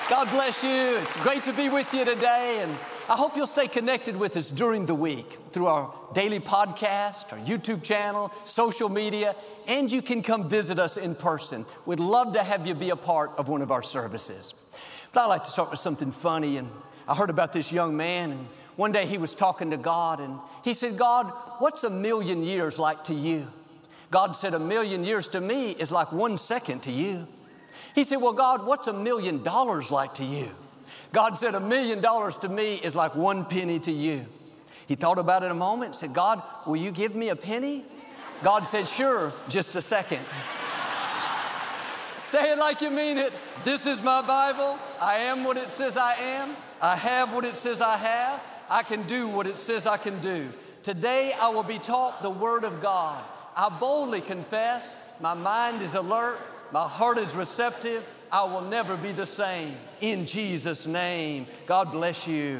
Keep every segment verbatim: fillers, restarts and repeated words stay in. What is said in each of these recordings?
God bless you. It's great to be with you today, and I hope you'll stay connected with us during the week through our daily podcast, our YouTube channel, social media, and you can come visit us in person. We'd love to have you be a part of one of our services. But I'd like to start with something funny, and I heard about this young man, and one day he was talking to God, and he said, God, what's a million years like to you? God said, a million years to me is like one second to you. He said, well, God, what's a million dollars like to you? God said, a million dollars to me is like one penny to you. He thought about it a moment and said, God, will you give me a penny? God said, sure, just a second. Say it like you mean it. This is my Bible. I am what it says I am. I have what it says I have. I can do what it says I can do. Today I will be taught the Word of God. I boldly confess, my mind is alert, my heart is receptive. I will never be the same. In Jesus' name, God bless you.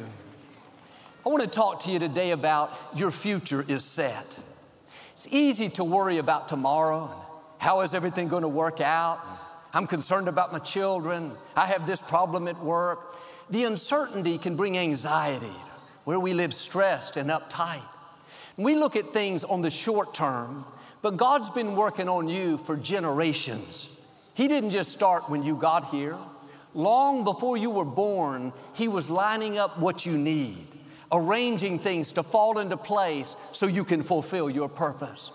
I want to talk to you today about your future is set. It's easy to worry about tomorrow. And how is everything going to work out? I'm concerned about my children. I have this problem at work. The uncertainty can bring anxiety, where we live stressed and uptight. We look at things on the short term, but God's been working on you for generations. He didn't just start when you got here. Long before you were born, He was lining up what you need, arranging things to fall into place so you can fulfill your purpose.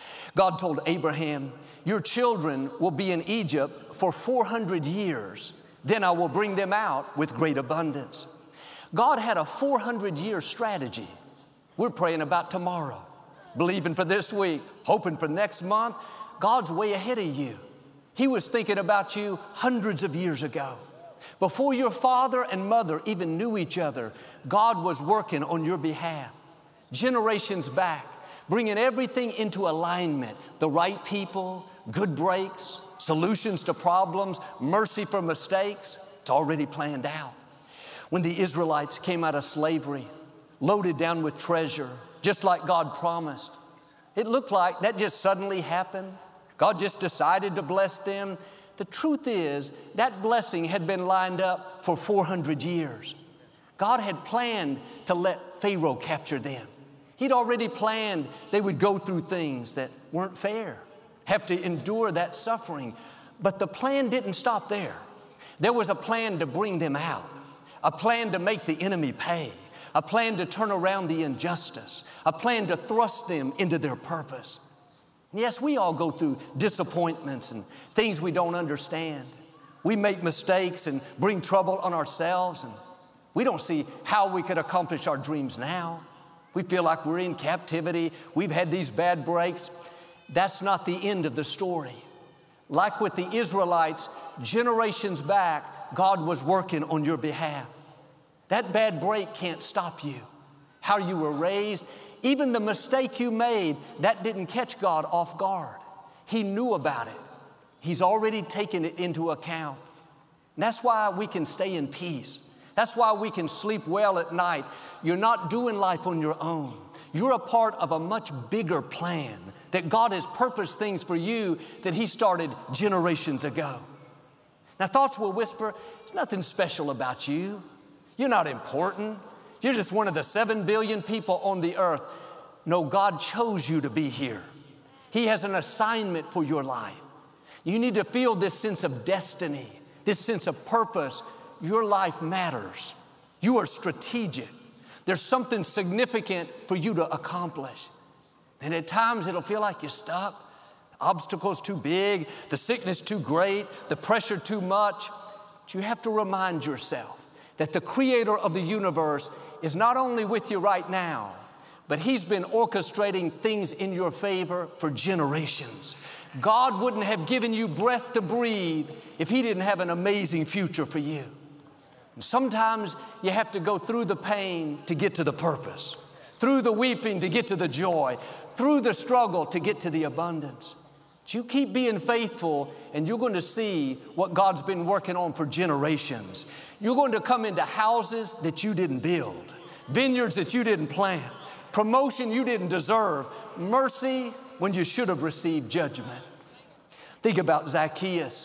God told Abraham, your children will be in Egypt for four hundred years. Then I will bring them out with great abundance. God had a four hundred year strategy. We're praying about tomorrow, believing for this week, hoping for next month. God's way ahead of you. He was thinking about you hundreds of years ago. Before your father and mother even knew each other, God was working on your behalf. Generations back, bringing everything into alignment. The right people, good breaks, solutions to problems, mercy for mistakes. It's already planned out. When the Israelites came out of slavery, loaded down with treasure, just like God promised, it looked like that just suddenly happened. God just decided to bless them. The truth is, that blessing had been lined up for four hundred years. God had planned to let Pharaoh capture them. He'd already planned they would go through things that weren't fair, have to endure that suffering. But the plan didn't stop there. There was a plan to bring them out, a plan to make the enemy pay, a plan to turn around the injustice, a plan to thrust them into their purpose. Yes, we all go through disappointments and things we don't understand. We make mistakes and bring trouble on ourselves, and we don't see how we could accomplish our dreams now. We feel like we're in captivity. We've had these bad breaks. That's not the end of the story. Like with the Israelites, generations back, God was working on your behalf. That bad break can't stop you. How you were raised, even the mistake you made, that didn't catch God off guard. He knew about it. He's already taken it into account. And that's why we can stay in peace. That's why we can sleep well at night. You're not doing life on your own. You're a part of a much bigger plan that God has purposed things for you that He started generations ago. Now, thoughts will whisper, there's nothing special about you. You're not important. You're just one of the seven billion people on the earth. No, God chose you to be here. He has an assignment for your life. You need to feel this sense of destiny, this sense of purpose. Your life matters. You are strategic. There's something significant for you to accomplish. And at times it'll feel like you're stuck. The obstacle's too big, the sickness too great, the pressure too much. But you have to remind yourself that the Creator of the universe is not only with you right now, but He's been orchestrating things in your favor for generations. God wouldn't have given you breath to breathe if He didn't have an amazing future for you. And sometimes you have to go through the pain to get to the purpose, through the weeping to get to the joy, through the struggle to get to the abundance. But you keep being faithful, and you're going to see what God's been working on for generations. You're going to come into houses that you didn't build, vineyards that you didn't plant, promotion you didn't deserve, mercy when you should have received judgment. Think about Zacchaeus.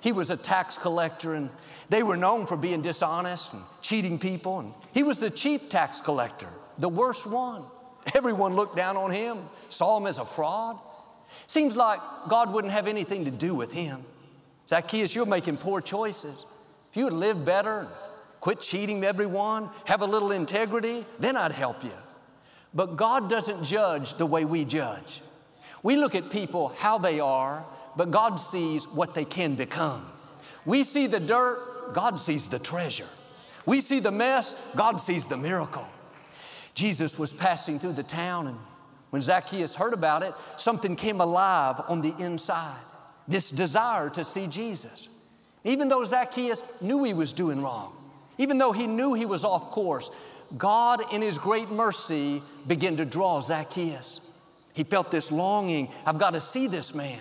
He was a tax collector, and they were known for being dishonest and cheating people. And he was the chief tax collector, the worst one. Everyone looked down on him, saw him as a fraud. Seems like God wouldn't have anything to do with him. Zacchaeus, you're making poor choices. If you would live better, quit cheating everyone, have a little integrity, then I'd help you. But God doesn't judge the way we judge. We look at people how they are, but God sees what they can become. We see the dirt, God sees the treasure. We see the mess, God sees the miracle. Jesus was passing through the town, and when Zacchaeus heard about it, something came alive on the inside. This desire to see Jesus. Even though Zacchaeus knew he was doing wrong, even though he knew he was off course, God in His great mercy began to draw Zacchaeus. He felt this longing, I've got to see this man.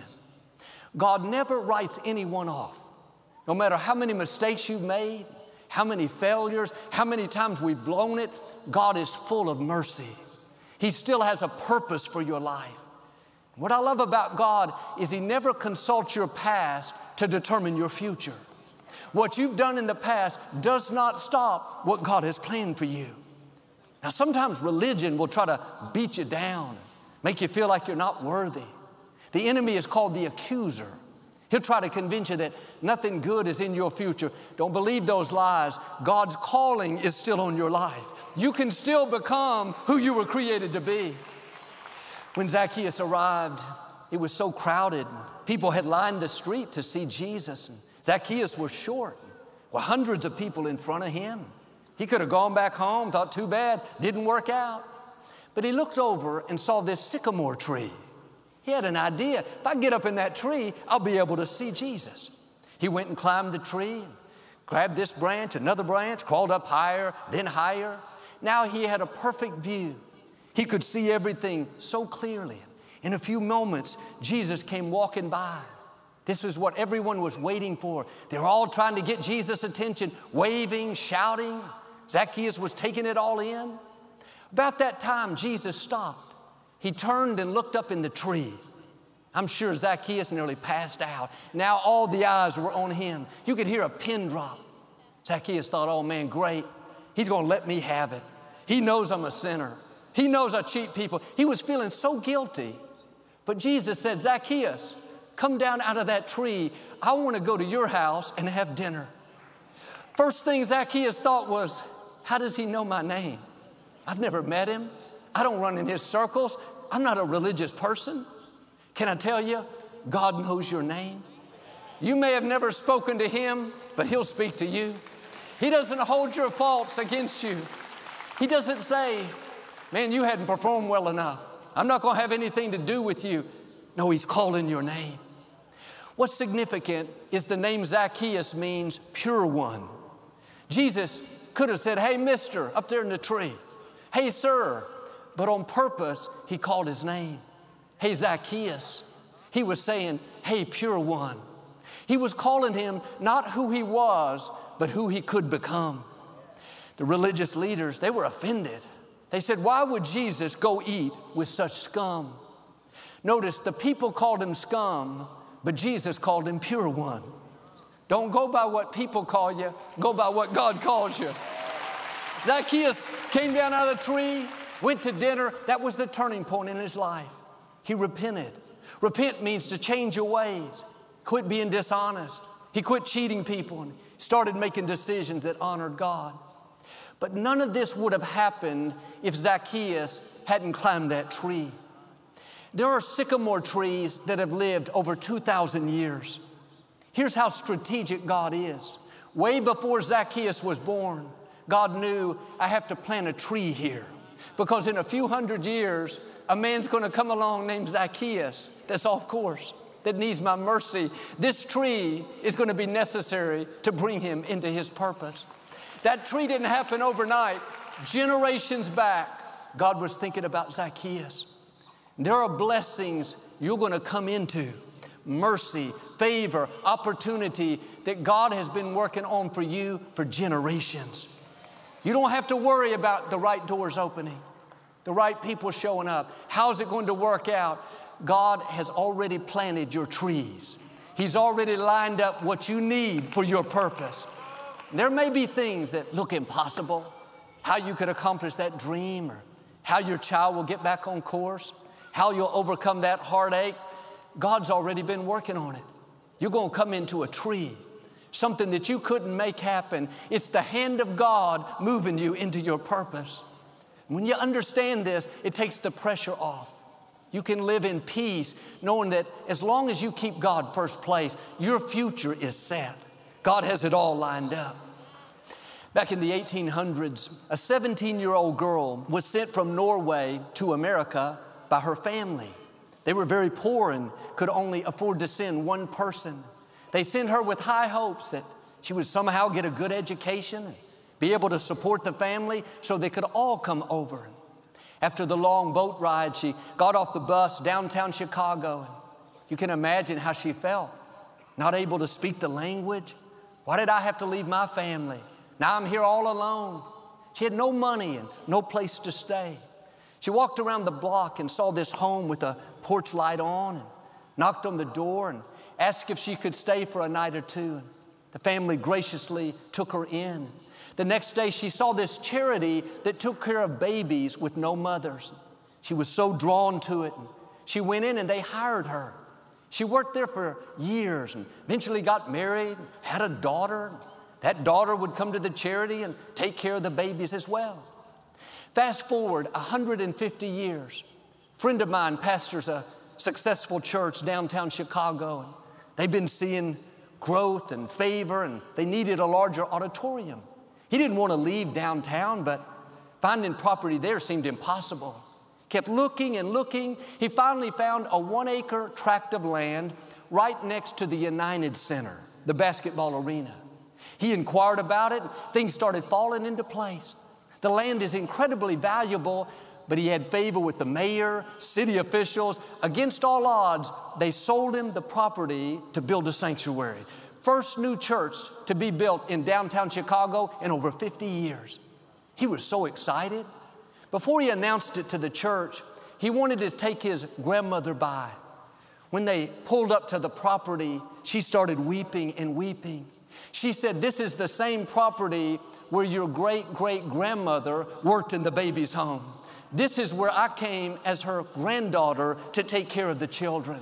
God never writes anyone off. No matter how many mistakes you've made, how many failures, how many times we've blown it, God is full of mercy. He still has a purpose for your life. What I love about God is He never consults your past to determine your future. What you've done in the past does not stop what God has planned for you. Now, sometimes religion will try to beat you down, make you feel like you're not worthy. The enemy is called the accuser. He'll try to convince you that nothing good is in your future. Don't believe those lies. God's calling is still on your life. You can still become who you were created to be. When Zacchaeus arrived, it was so crowded. People had lined the street to see Jesus. And Zacchaeus was short. Well, hundreds of people in front of him. He could have gone back home, thought too bad, didn't work out. But he looked over and saw this sycamore tree. He had an idea. If I get up in that tree, I'll be able to see Jesus. He went and climbed the tree, grabbed this branch, another branch, crawled up higher, then higher. Now he had a perfect view. He could see everything so clearly. In a few moments, Jesus came walking by. This is what everyone was waiting for. They were all trying to get Jesus' attention, waving, shouting. Zacchaeus was taking it all in. About that time, Jesus stopped. He turned and looked up in the tree. I'm sure Zacchaeus nearly passed out. Now all the eyes were on him. You could hear a pin drop. Zacchaeus thought, oh man, great. He's going to let me have it. He knows I'm a sinner. He knows I cheat people. He was feeling so guilty. But Jesus said, Zacchaeus, come down out of that tree. I want to go to your house and have dinner. First thing Zacchaeus thought was, how does he know my name? I've never met him. I don't run in his circles. I'm not a religious person. Can I tell you, God knows your name. You may have never spoken to him, but he'll speak to you. He doesn't hold your faults against you. He doesn't say, man, you hadn't performed well enough. I'm not going to have anything to do with you. No, he's calling your name. What's significant is the name Zacchaeus means pure one. Jesus could have said, hey, mister, up there in the tree. Hey, sir. But on purpose, he called his name. Hey, Zacchaeus. He was saying, hey, pure one. He was calling him not who he was, but who he could become. The religious leaders, they were offended. They said, why would Jesus go eat with such scum? Notice the people called him scum, but Jesus called him pure one. Don't go by what people call you. Go by what God calls you. Zacchaeus came down out of the tree, went to dinner. That was the turning point in his life. He repented. Repent means to change your ways. Quit being dishonest. He quit cheating people and started making decisions that honored God. But none of this would have happened if Zacchaeus hadn't climbed that tree. There are sycamore trees that have lived over two thousand years. Here's how strategic God is. Way before Zacchaeus was born, God knew, I have to plant a tree here. Because in a few hundred years, a man's going to come along named Zacchaeus that's off course, that needs my mercy. This tree is going to be necessary to bring him into his purpose. That tree didn't happen overnight. Generations back, God was thinking about Zacchaeus. There are blessings you're going to come into. Mercy, favor, opportunity that God has been working on for you for generations. You don't have to worry about the right doors opening, the right people showing up. How's it going to work out? God has already planted your trees. He's already lined up what you need for your purpose. There may be things that look impossible, how you could accomplish that dream, or how your child will get back on course, how you'll overcome that heartache. God's already been working on it. You're going to come into a tree, something that you couldn't make happen. It's the hand of God moving you into your purpose. When you understand this, it takes the pressure off. You can live in peace knowing that as long as you keep God first place, your future is set. God has it all lined up. Back in the eighteen hundreds, a seventeen-year-old girl was sent from Norway to America by her family. They were very poor and could only afford to send one person. They sent her with high hopes that she would somehow get a good education and be able to support the family so they could all come over. After the long boat ride, she got off the bus downtown Chicago. You can imagine how she felt. Not able to speak the language. Why did I have to leave my family? Now I'm here all alone. She had no money and no place to stay. She walked around the block and saw this home with a porch light on and knocked on the door and asked if she could stay for a night or two. And the family graciously took her in. The next day she saw this charity that took care of babies with no mothers. She was so drawn to it. She went in and they hired her. She worked there for years and eventually got married, had a daughter. That daughter would come to the charity and take care of the babies as well. Fast forward one hundred fifty years. A friend of mine pastors a successful church downtown Chicago. And they've been seeing growth and favor, and they needed a larger auditorium. He didn't want to leave downtown, but finding property there seemed impossible. Kept looking and looking. He finally found a one-acre tract of land right next to the United Center, the basketball arena. He inquired about it. Things started falling into place. The land is incredibly valuable, but he had favor with the mayor, city officials. Against all odds, they sold him the property to build a sanctuary. First new church to be built in downtown Chicago in over fifty years. He was so excited. Before he announced it to the church, he wanted to take his grandmother by. When they pulled up to the property, she started weeping and weeping. She said, "This is the same property where your great-great-grandmother worked in the baby's home. This is where I came as her granddaughter to take care of the children."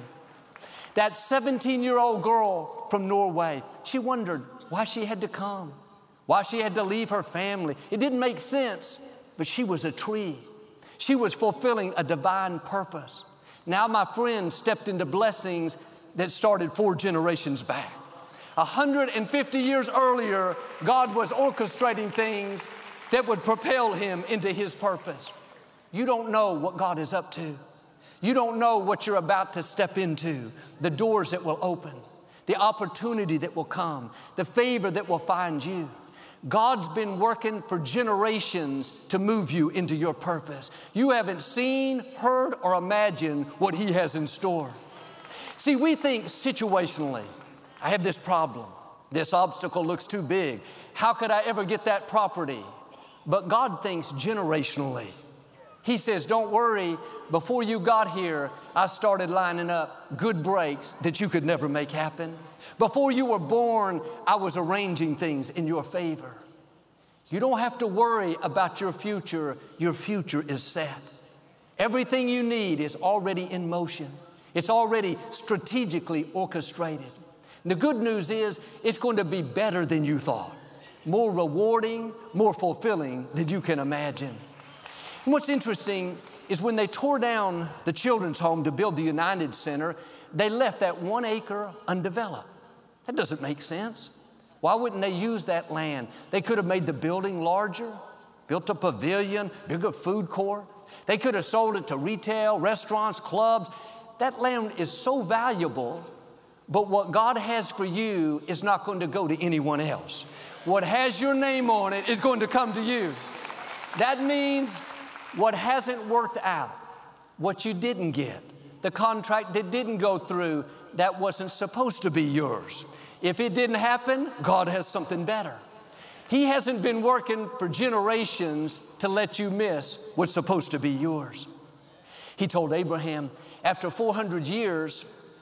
That seventeen-year-old girl from Norway, she wondered why she had to come, why she had to leave her family. It didn't make sense, but she was a tree. She was fulfilling a divine purpose. Now my friend stepped into blessings that started four generations back. one hundred fifty years earlier, God was orchestrating things that would propel him into his purpose. You don't know what God is up to. You don't know what you're about to step into, the doors that will open, the opportunity that will come, the favor that will find you. God's been working for generations to move you into your purpose. You haven't seen, heard, or imagined what he has in store. See, we think situationally. I have this problem. This obstacle looks too big. How could I ever get that property? But God thinks generationally. He says, don't worry, before you got here, I started lining up good breaks that you could never make happen. Before you were born, I was arranging things in your favor. You don't have to worry about your future. Your future is set. Everything you need is already in motion. It's already strategically orchestrated. The good news is it's going to be better than you thought, more rewarding, more fulfilling than you can imagine. And what's interesting is when they tore down the children's home to build the United Center, they left that one acre undeveloped. That doesn't make sense. Why wouldn't they use that land? They could have made the building larger, built a pavilion, bigger food court. They could have sold it to retail, restaurants, clubs. That land is so valuable. But what God has for you is not going to go to anyone else. What has your name on it is going to come to you. That means what hasn't worked out, what you didn't get, the contract that didn't go through, that wasn't supposed to be yours. If it didn't happen, God has something better. He hasn't been working for generations to let you miss what's supposed to be yours. He told Abraham, after four hundred years,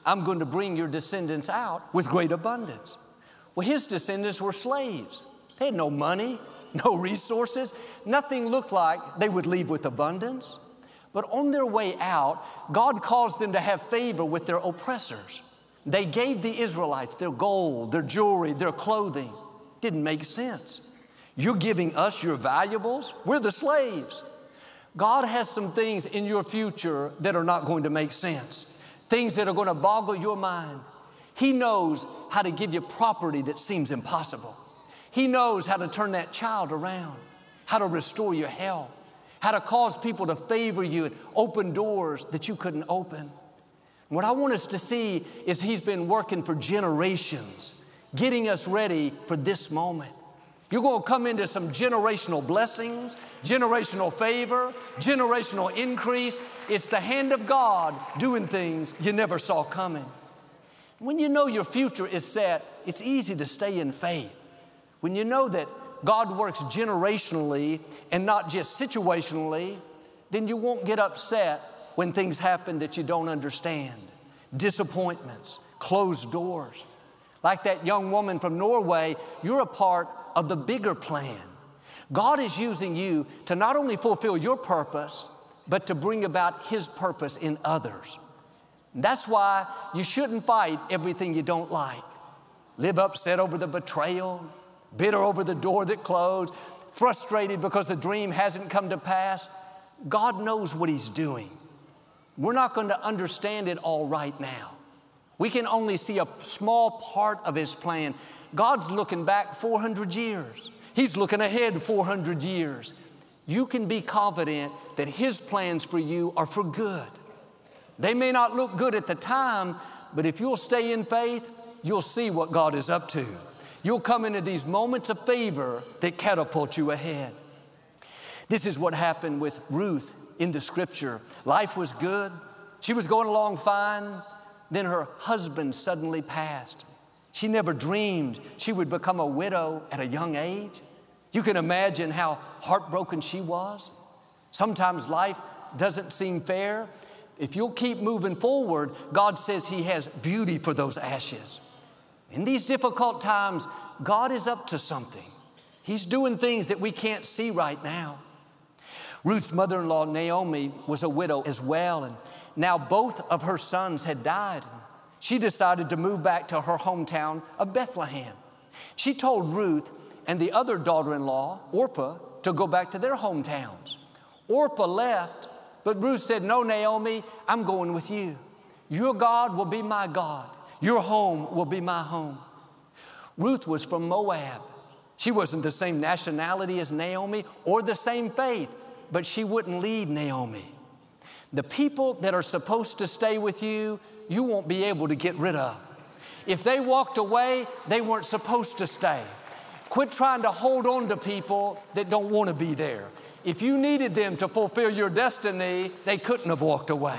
I'm going to bring your descendants out with great abundance. Well, his descendants were slaves. They had no money, no resources. Nothing looked like they would leave with abundance. But on their way out, God caused them to have favor with their oppressors. They gave the Israelites their gold, their jewelry, their clothing. Didn't make sense. You're giving us your valuables. We're the slaves. God has some things in your future that are not going to make sense. Things that are going to boggle your mind. He knows how to give you property that seems impossible. He knows how to turn that child around, how to restore your health, how to cause people to favor you and open doors that you couldn't open. What I want us to see is He's been working for generations, getting us ready for this moment. You're going to come into some generational blessings, generational favor, generational increase. It's the hand of God doing things you never saw coming. When you know your future is set, it's easy to stay in faith. When you know that God works generationally and not just situationally, then you won't get upset when things happen that you don't understand. Disappointments, closed doors. Like that young woman from Norway, you're a part of the bigger plan. God is using you to not only fulfill your purpose, but to bring about His purpose in others. That's why you shouldn't fight everything you don't like. Live upset over the betrayal, bitter over the door that closed, frustrated because the dream hasn't come to pass. God knows what He's doing. We're not going to understand it all right now. We can only see a small part of His plan. God's looking back four hundred years. He's looking ahead four hundred years. You can be confident that His plans for you are for good. They may not look good at the time, but if you'll stay in faith, you'll see what God is up to. You'll come into these moments of favor that catapult you ahead. This is what happened with Ruth in the Scripture. Life was good. She was going along fine. Then her husband suddenly passed. She never dreamed she would become a widow at a young age. You can imagine how heartbroken she was. Sometimes life doesn't seem fair. If you'll keep moving forward, God says He has beauty for those ashes. In these difficult times, God is up to something. He's doing things that we can't see right now. Ruth's mother-in-law, Naomi, was a widow as well, and now both of her sons had died. She decided to move back to her hometown of Bethlehem. She told Ruth and the other daughter-in-law, Orpah, to go back to their hometowns. Orpah left, but Ruth said, "No, Naomi, I'm going with you. Your God will be my God. Your home will be my home." Ruth was from Moab. She wasn't the same nationality as Naomi or the same faith, but she wouldn't lead Naomi. The people that are supposed to stay with you, you won't be able to get rid of. If they walked away, they weren't supposed to stay. Quit trying to hold on to people that don't want to be there. If you needed them to fulfill your destiny, they couldn't have walked away.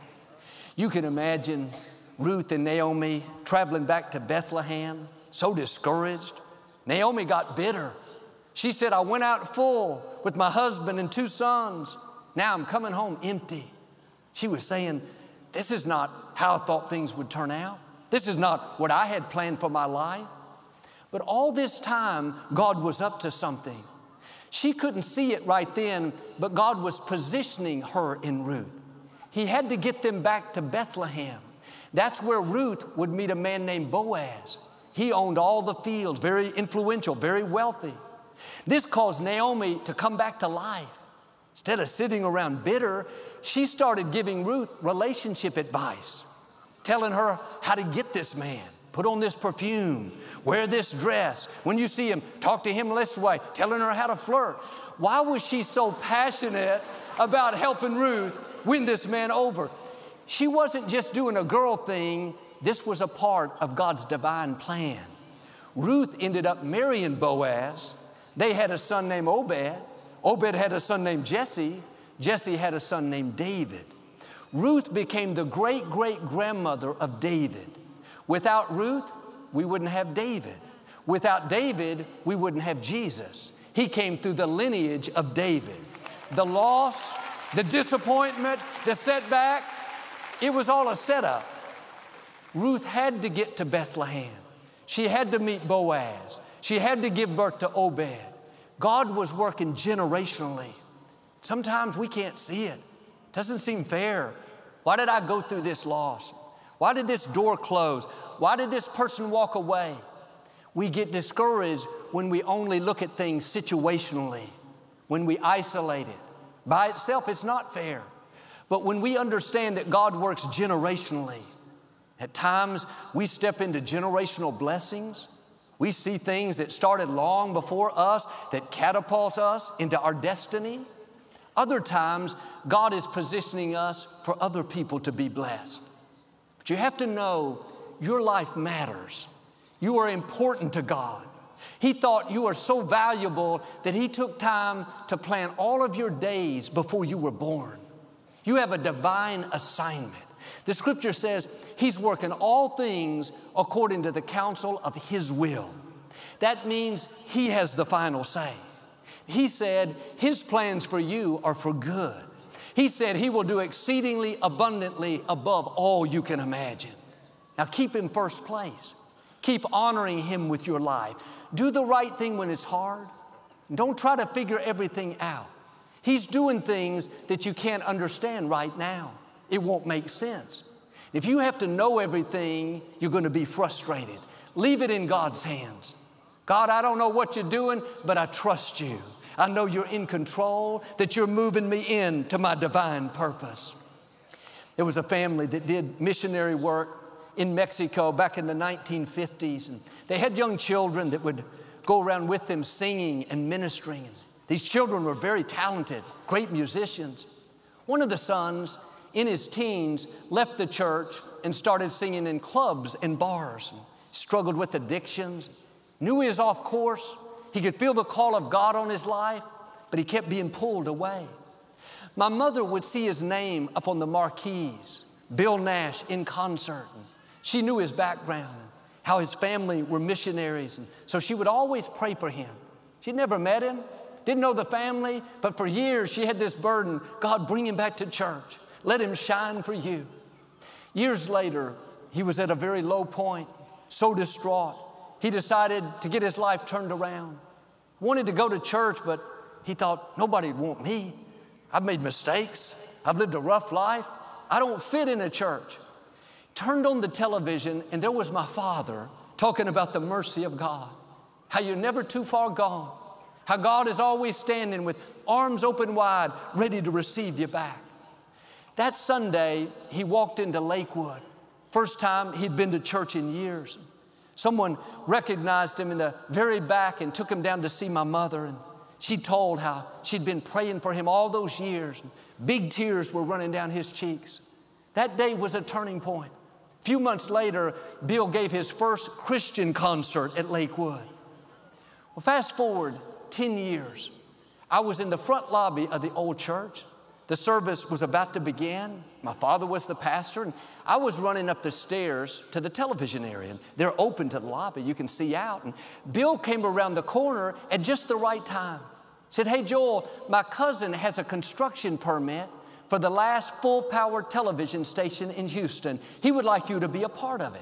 You can imagine Ruth and Naomi traveling back to Bethlehem, so discouraged. Naomi got bitter. She said, "I went out full with my husband and two sons. Now I'm coming home empty." She was saying, this is not how I thought things would turn out. This is not what I had planned for my life. But all this time, God was up to something. She couldn't see it right then, but God was positioning her in Ruth. He had to get them back to Bethlehem. That's where Ruth would meet a man named Boaz. He owned all the fields, very influential, very wealthy. This caused Naomi to come back to life. Instead of sitting around bitter, she started giving Ruth relationship advice, telling her how to get this man. Put on this perfume, wear this dress. When you see him, talk to him this way, telling her how to flirt. Why was she so passionate about helping Ruth win this man over? She wasn't just doing a girl thing. This was a part of God's divine plan. Ruth ended up marrying Boaz. They had a son named Obed. Obed had a son named Jesse. Jesse had a son named David. Ruth became the great-great-grandmother of David. Without Ruth, we wouldn't have David. Without David, we wouldn't have Jesus. He came through the lineage of David. The loss, the disappointment, the setback, it was all a setup. Ruth had to get to Bethlehem. She had to meet Boaz. She had to give birth to Obed. God was working generationally. Sometimes we can't see it. It doesn't seem fair. Why did I go through this loss? Why did this door close? Why did this person walk away? We get discouraged when we only look at things situationally, when we isolate it. By itself, it's not fair. But when we understand that God works generationally, at times we step into generational blessings. We see things that started long before us that catapult us into our destiny. Other times, God is positioning us for other people to be blessed. But you have to know your life matters. You are important to God. He thought you are so valuable that He took time to plan all of your days before you were born. You have a divine assignment. The Scripture says He's working all things according to the counsel of His will. That means He has the final say. He said His plans for you are for good. He said He will do exceedingly abundantly above all you can imagine. Now keep Him first place. Keep honoring Him with your life. Do the right thing when it's hard. Don't try to figure everything out. He's doing things that you can't understand right now. It won't make sense. If you have to know everything, you're going to be frustrated. Leave it in God's hands. God, I don't know what you're doing, but I trust you. I know you're in control, that you're moving me into my divine purpose. There was a family that did missionary work in Mexico back in the nineteen fifties. And they had young children that would go around with them singing and ministering. These children were very talented, great musicians. One of the sons, in his teens, left the church and started singing in clubs and bars. And struggled with addictions, knew he was off course. He could feel the call of God on his life, but he kept being pulled away. My mother would see his name up on the marquees, Bill Nash in concert. And she knew his background, how his family were missionaries, and so she would always pray for him. She'd never met him, didn't know the family, but for years she had this burden, God, bring him back to church. Let him shine for you. Years later, he was at a very low point, so distraught. He decided to get his life turned around. Wanted to go to church, but he thought, nobody would want me. I've made mistakes. I've lived a rough life. I don't fit in a church. Turned on the television, and there was my father talking about the mercy of God, how you're never too far gone, how God is always standing with arms open wide, ready to receive you back. That Sunday, he walked into Lakewood. First time he'd been to church in years. Someone recognized him in the very back and took him down to see my mother. And she told how she'd been praying for him all those years. Big tears were running down his cheeks. That day was a turning point. A few months later, Bill gave his first Christian concert at Lakewood. Well, fast forward ten years. I was in the front lobby of the old church. The service was about to begin. My father was the pastor, and I was running up the stairs to the television area. And they're open to the lobby. You can see out. And Bill came around the corner at just the right time. Said, hey, Joel, my cousin has a construction permit for the last full-power television station in Houston. He would like you to be a part of it.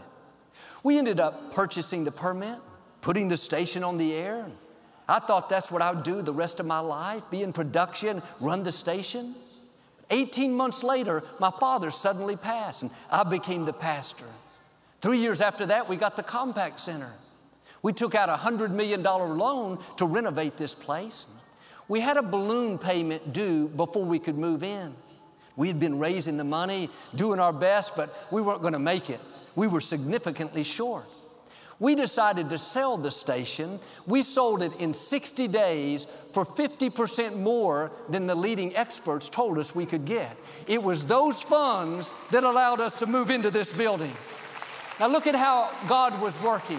We ended up purchasing the permit, putting the station on the air. I thought that's what I would do the rest of my life, be in production, run the station. eighteen months later, my father suddenly passed, and I became the pastor. Three years after that, we got the Compaq Center. We took out a one hundred million dollar loan to renovate this place. We had a balloon payment due before we could move in. We had been raising the money, doing our best, but we weren't going to make it. We were significantly short. We decided to sell the station. We sold it in sixty days for fifty percent more than the leading experts told us we could get. It was those funds that allowed us to move into this building. Now look at how God was working.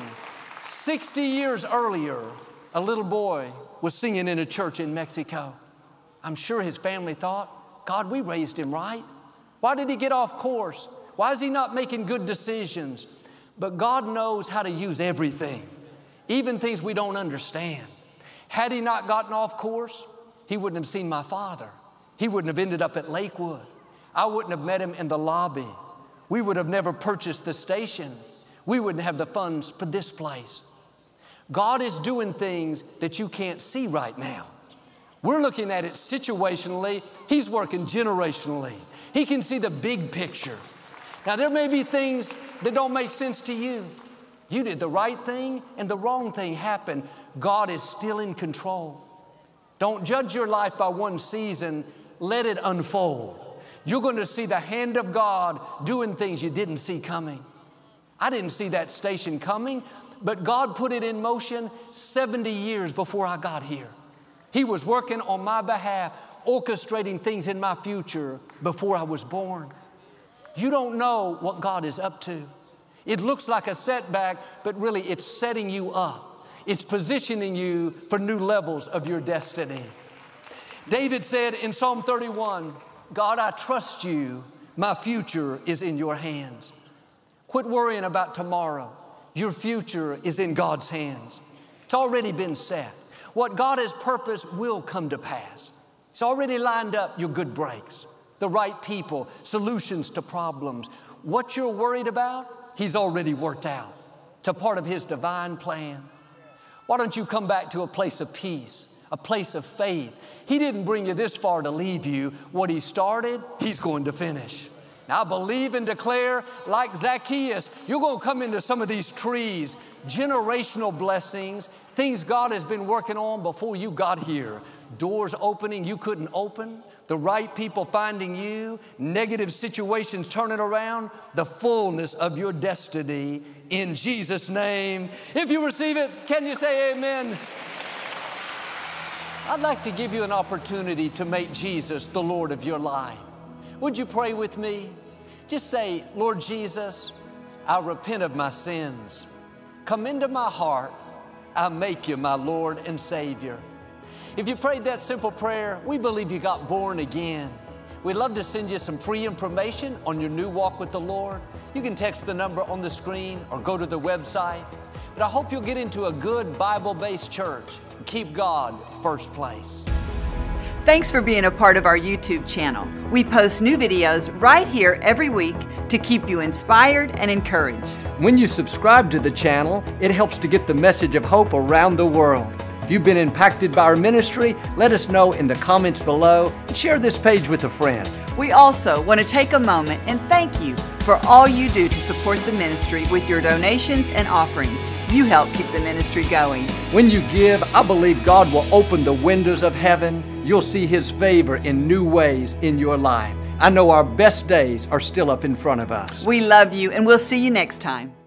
sixty years earlier, a little boy was singing in a church in Mexico. I'm sure his family thought, God, we raised him right. Why did he get off course? Why is he not making good decisions? But God knows how to use everything, even things we don't understand. Had he not gotten off course, he wouldn't have seen my father. He wouldn't have ended up at Lakewood. I wouldn't have met him in the lobby. we would have never purchased the station. We wouldn't have the funds for this place. God is doing things that you can't see right now. We're looking at it situationally. He's working generationally. He can see the big picture. Now, there may be things that don't make sense to you. You did the right thing and the wrong thing happened. God is still in control. Don't judge your life by one season. Let it unfold. You're going to see the hand of God doing things you didn't see coming. I didn't see that station coming, but God put it in motion seventy years before I got here. He was working on my behalf, orchestrating things in my future before I was born. You don't know what God is up to. It looks like a setback, but really it's setting you up. It's positioning you for new levels of your destiny. David said in Psalm thirty-one, God, I trust you. My future is in your hands. Quit worrying about tomorrow. Your future is in God's hands. It's already been set. What God has purposed will come to pass. It's already lined up your good breaks, the right people, solutions to problems. What you're worried about, He's already worked out. It's a part of His divine plan. Why don't you come back to a place of peace, a place of faith? He didn't bring you this far to leave you. What He started, He's going to finish. Now, I believe and declare, like Zacchaeus, you're going to come into some of these trees, generational blessings, things God has been working on before you got here. Doors opening you couldn't open, the right people finding you, negative situations turning around, the fullness of your destiny in Jesus' name. If you receive it, can you say amen? I'd like to give you an opportunity to make Jesus the Lord of your life. Would you pray with me? Just say, Lord Jesus, I repent of my sins. Come into my heart. I make you my Lord and Savior. If you prayed that simple prayer, we believe you got born again. We'd love to send you some free information on your new walk with the Lord. You can text the number on the screen or go to the website. But I hope you'll get into a good Bible-based church and keep God first place. Thanks for being a part of our YouTube channel. We post new videos right here every week to keep you inspired and encouraged. When you subscribe to the channel, it helps to get the message of hope around the world. If you've been impacted by our ministry, let us know in the comments below and share this page with a friend. We also want to take a moment and thank you for all you do to support the ministry with your donations and offerings. You help keep the ministry going. When you give, I believe God will open the windows of heaven. You'll see His favor in new ways in your life. I know our best days are still up in front of us. We love you, and we'll see you next time.